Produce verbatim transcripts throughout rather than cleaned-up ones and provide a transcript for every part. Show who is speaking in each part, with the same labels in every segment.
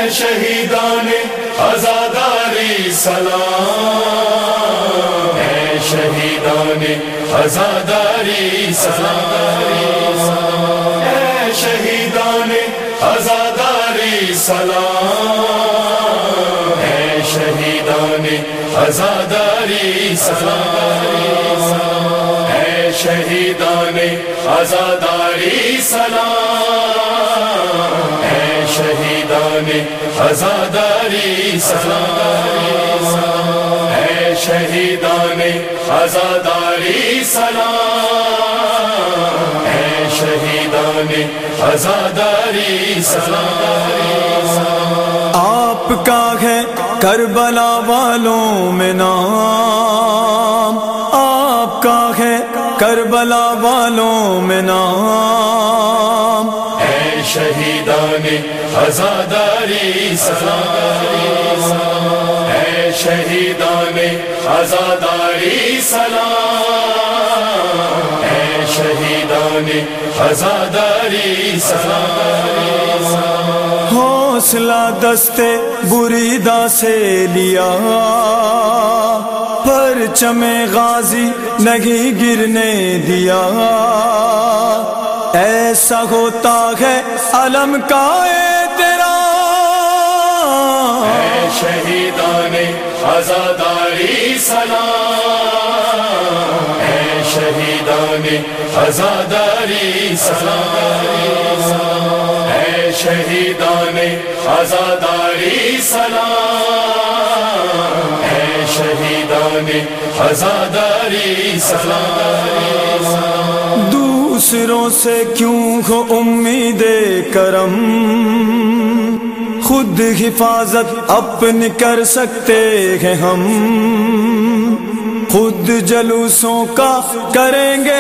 Speaker 1: شہیدان عزاداری سلام، اے شہیدان عزاداری سلام، اے شہیدان عزاداری سلام، اے شہیدان عزاداری سلام، اے شہیدان عزاداری سلام، اے شہیدان عزاداری سلام، اے شہیدان عزاداری سلام، اے شہیدان عزاداری سلام۔
Speaker 2: آپ کا ہے کربلا والوں میں نام، آپ کا ہے کربلا والوں میں نام،
Speaker 1: اے شہیدان عزاداری سلام، اے شہیدان عزاداری سلام، اے شہیدان عزاداری سلام۔
Speaker 2: حوصلہ دستے بریدہ سے لیا، پرچم غازی نہیں گرنے دیا، ایسا ہوتا ہے علم کا احترام،
Speaker 1: اے شہیدان عزاداری سلام، اے شہیدان عزاداری سلام، اے شہیدان عزاداری سلام، اے شہیدان عزاداری سلام۔
Speaker 2: دوسروں سے کیوں ہو امید کرم، خود حفاظت اپنی کر سکتے ہیں ہم، خود جلوسوں کا کریں گے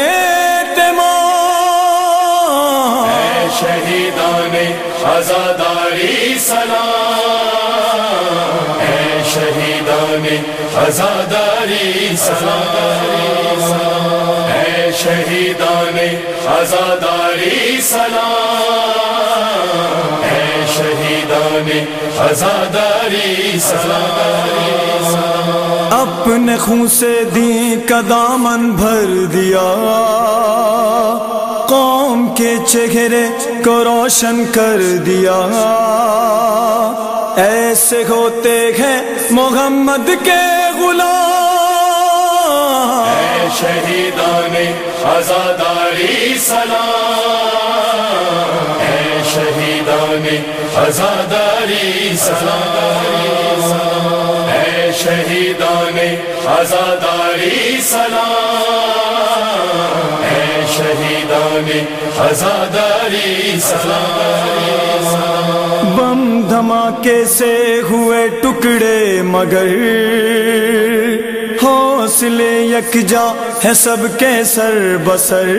Speaker 2: اہتمام،
Speaker 1: اے شہیدان عزاداری سلام، اے شہیدان عزاداری سلام، اے شہیدان عزاداری سلام، اے شہیدان عزاداری سلام۔
Speaker 2: اپنے خون سے دین کا دامن بھر دیا، قوم کے چہرے کو روشن کر دیا، ایسے ہوتے ہیں محمد کے غلام،
Speaker 1: اے شہیدان عزاداری سلام، اے شہیدان عزاداری سلام، اے شہیدان عزاداری سلام، اے شہیدان عزاداری سلام۔
Speaker 2: بم دھماکے سے ہوئے ٹکڑے مگر حوصلے یکجا ہے سب کے سر بسر،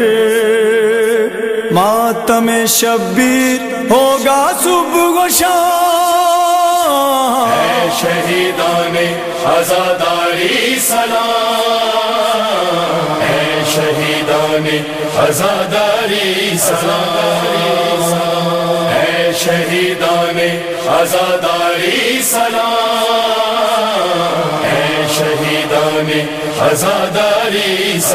Speaker 2: ماتم شبیر ہوگا صبح و شام،
Speaker 1: اے شہیدان عزاداری سلام، اے شہیدان عزاداری سلام، اے شہیدان عزاداری سلام، اے شہیدان عزاداری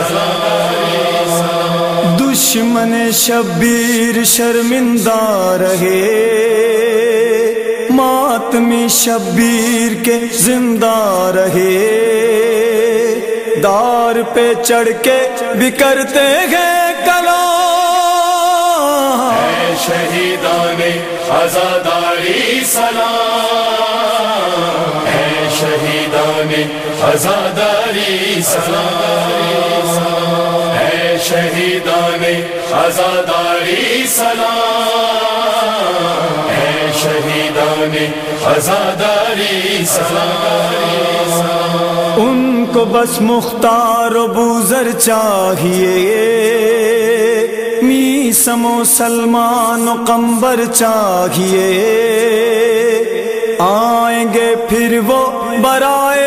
Speaker 1: سلام۔
Speaker 2: دشمن شبیر شرمندہ رہے، ماتمی شبیر کے زندہ رہے، دار پہ چڑھ کے بھی کرتے ہیں کلام،
Speaker 1: اے شہیدان عزاداری سلام، اے شہیدان عزاداری سلام، اے شہیدان عزاداری سلام، اے شہیدان عزاداری سلام۔
Speaker 2: ان کو بس مختار و بوذر چاہیے، میثم و سلمان و قمبر چاہیے، آئیں گے پھر وہ برائے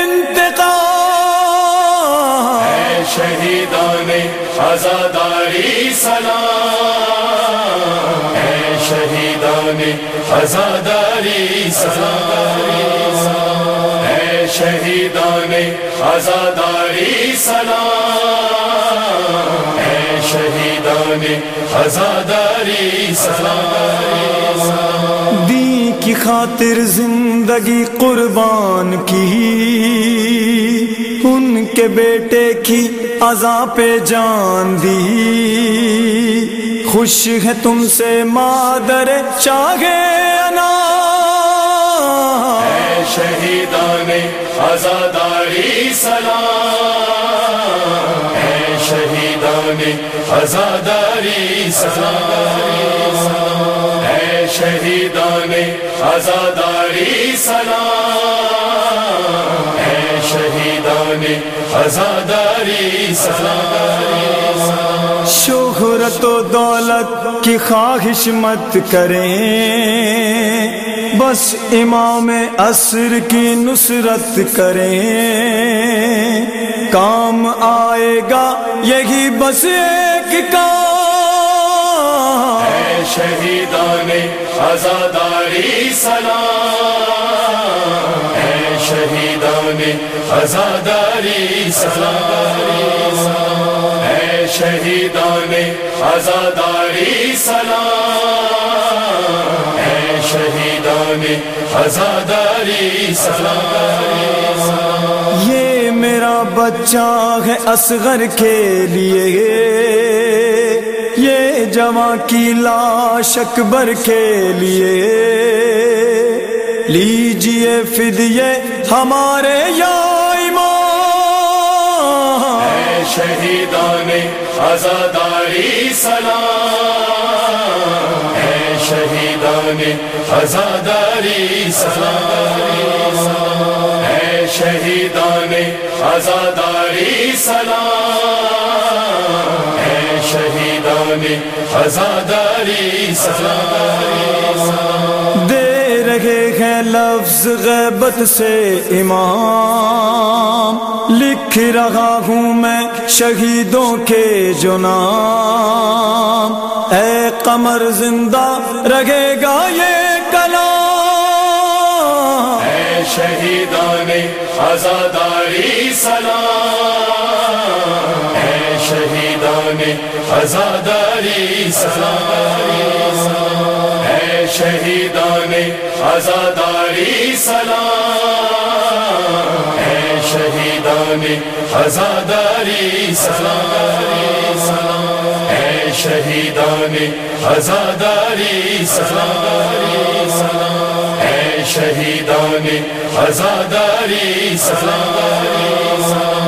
Speaker 2: انتقام،
Speaker 1: اے شہیدان عزاداری سلام، اے شہیدان شہیدان عزاداری سلام، اے شہیدان عزاداری سلام، اے شہیدان عزاداری سلام،
Speaker 2: دین کی خاطر زندگی قربان کی، ان کے بیٹے کی عزا پہ جان دی، خوش ہے تم سے مادر چاہے انا،
Speaker 1: اے شہیدان عزاداری سلام، اے شہیدان عزاداری سلام، اے شہیدان عزاداری سلام، اے شہیدان عزاداری سلام،
Speaker 2: شہرت و دولت کی خواہش مت کریں، بس امام عصر کی نصرت کریں، کام آئے گا یہی بس ایک کام،
Speaker 1: اے شہیدان عزاداری سلام، اے شہیدان عزاداری سلام، اے شہیدان عزاداری سلام، اے شہیدان عزاداری سلام،
Speaker 2: یہ میرا بچہ ہے اصغر کے لیے، یہ جواں کی لاش اکبر کے لیے، لیجئے فدیے ہمارے یا امام،
Speaker 1: اے شہیدان عزاداری سلام، اے شہیدان عزاداری سلام، اے شہیدان عزاداری سلام، اے شہیدان عزاداری سلام،
Speaker 2: دے رہے ہیں لفظ غیبت سے امام، لکھ رہا ہوں میں شہیدوں کے جو نام، اے قمر زندہ رہے گا یہ کلام،
Speaker 1: اے شہیدان عزاداری سلام، اے شہیدان عزاداری سلام، اے شہیدان عزاداری سلام، اے شہیدان عزاداری سلام، اے شہیدان عزاداری سلام، اے شہیدان عزاداری سلام۔